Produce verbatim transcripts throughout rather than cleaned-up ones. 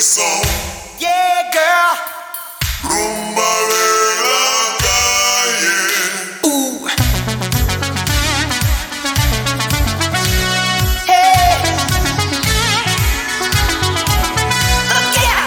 this song. Yeah, girl. Rumba de la calle. Ooh. Hey. Yeah.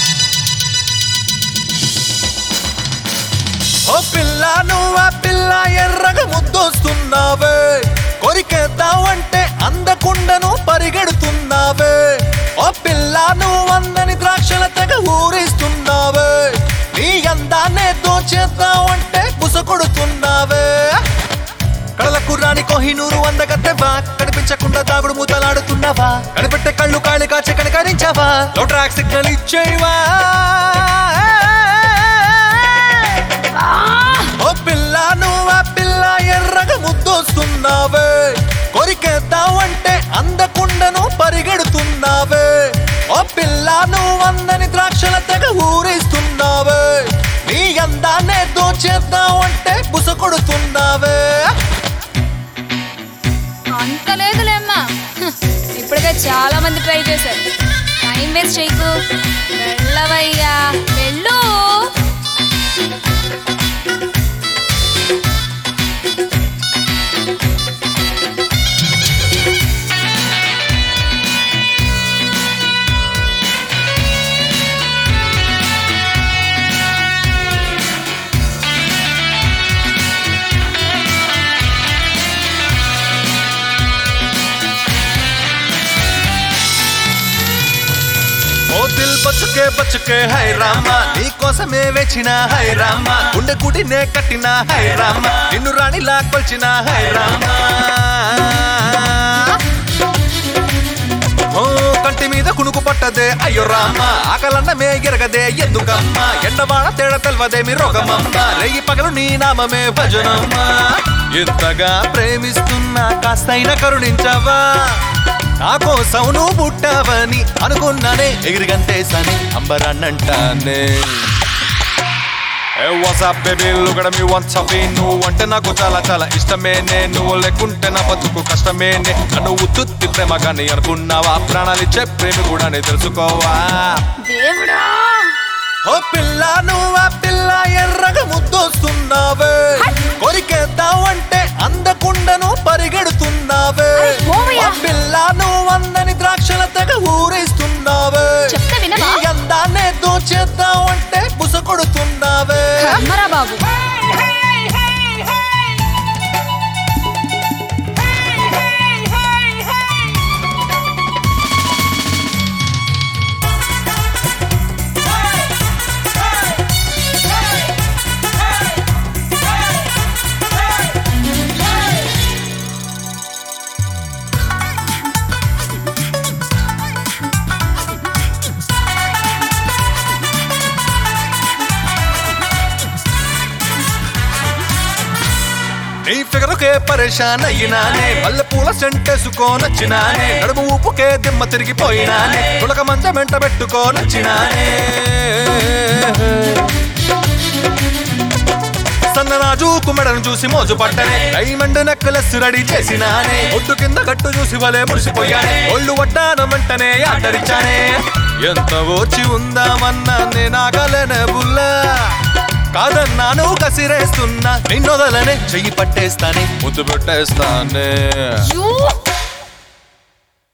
ఓ పిల్ల నువ్వా పిల్ల ఎర్రగా ముద్దొస్తున్నావే కొరికేద్దావంటే అందకుండను పరిగెడుతున్నావే ఓ పిల్ల నువ్వు అందని ద్రాక్షల తెగ ఊరిస్తున్నావే నీ అందాన్నే దోచేద్దావంటే బుసకొడుతున్నావే కళ్ళకు రాని కోహినూరు అందగత్తెవా కనిపించకుండా దాగుడు మూతలాడుతున్నావా కనిపెట్టే కళ్ళు కాళి కాచి కనికరించావా లో ట్రాక్ సిగ్నల్ ఇచ్చేవా ఓ పిల్ల నువ్వా పిల్ల ఎర్రగా ముద్దొస్తున్నావే కొరికేద్దావంటే అందకుండను పరిగెడుతున్నావే ఓ పిల్ల నువ్వు అందని ద్రాక్షల తెగ ఊరిస్తున్నావే నీ అందాన్నే దోచేద్దావంటే బుసకొడుతున్నావే అంత లేదులేమ్మా హ్, ఇప్పటికే చాలా మంది ట్రై చేశారు టైం వేస్ట్ చేయకు వెళ్ళవయ్యా వెళ్ళు ఓ దిల్ బచ్చుకే బచ్చుకే హై రామా నీ కోసమే వేచిన హై రామా గుండె గుడినే కట్టిన హై రామా నిన్ను రాణిలా కొల్చిన హై రామా ఓ కంటి మీద కునుకు పట్టదే అయ్యో రామా ఆకలన్నమే ఎరగదే ఎందుకమ్మా ఎండవాడ తేడ తెల్వదేమి రోగమమ్మా రేగి పగలు నీ నామమే భజనమ్మా ఎంతగా ప్రేమిస్తున్నా కాస్తైనా కరుణించవా నా కోసం నువ్వు పుట్టావని అనుకున్నానే ఎగిరిగంతేసని అంబరాన్నంటానే what's up baby look at me once up నువ్వు అంటే నాకు చాలా చాలా ఇష్టమే నువ్వు లేకుంటే నా బతుకు కష్టమే నన్ను ఉత్తుత్తి ప్రేమ కానీ అనుకున్నావా ప్రాణాలిచ్చే ప్రేమ కూడా తెలుసుకోవా దేవుడా ఓ పిల్ల నువ్వా పిల్ల ఎర్రగా ముద్దొస్తున్నావే కొరికేద్దావంటే అందకుండను పరిగెడుతున్నావే అరే, పోవయ్యా. ఓ పిల్ల నువ్వు అందని ద్రాక్షల తెగ ఊరిస్తున్నావే చెప్తే వినవా? నీ అందాన్నే దోచేద్దావంటే బుసకొడుతున్నావే కర్మరా బాబు నీ ఫిగరుకే పరేషాన్ అయ్యినానే మల్లె పూల సెంటేసుకోనొచ్చినానే నడుము ఊపుకే దిమ్మ తిరిగిపోయినానే తులక మంచం వెంట పెట్టుకోనొచ్చినానే సన్నరాజు కుమ్మడను చూసి మోజు పట్టనే డైమండ్ నెక్లెస్ రెడీ చేసినానే ఒడ్డు కింద గట్టు చూసి వలే మురిసిపోయానే ఒళ్ళు వడ్డాన వెంటనే ఆటరిచానే ఎంత ఓచి ఉందామన్నా నేనాగలనే బుల్లా కాదన్నాను కసిరేస్తున్నా నిన్నొదలనే చెయ్యి పట్టేస్తానే ముద్దు పెట్టేస్తానే